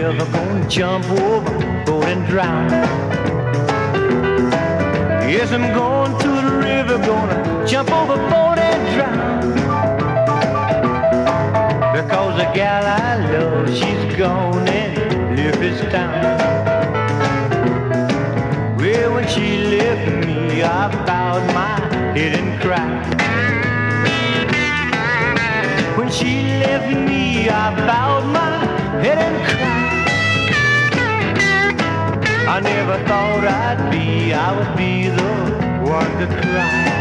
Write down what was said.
river, gonna jump overboard and drown. Yes, I'm going to the river, gonna jump overboard and drown. Because the gal I love, she's gone and left this town. Well, when she left me, I bowed my head and cried. When she left me, I bowed my head and cried. I never thought I would be the one to cry.